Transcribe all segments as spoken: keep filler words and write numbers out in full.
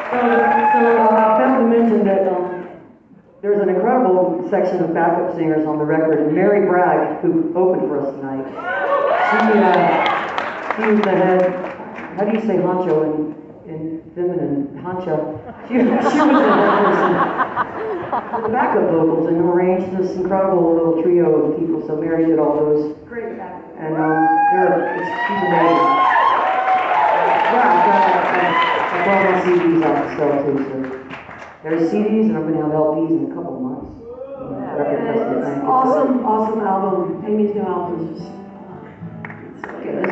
So, so uh, I failed to mention that um, there's an incredible section of backup singers on the record, and Mary Bragg, who opened for us tonight, she, uh, she was the head, how do you say honcho in, in feminine, honcho? She, she was the head person for the backup vocals and arranged this incredible little trio of people, so Mary did all those. Great backup. And um, they're, it's, she's amazing. Yeah, I've got, uh, I brought my C Ds out to sell too, so. There's C Ds, and I'm going to have L Ps in a couple of months. Yeah, record festival thing. Awesome, awesome album. Amy's new album is just so good.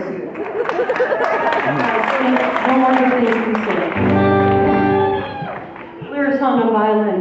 No more good things to say. Lyrics on a violin.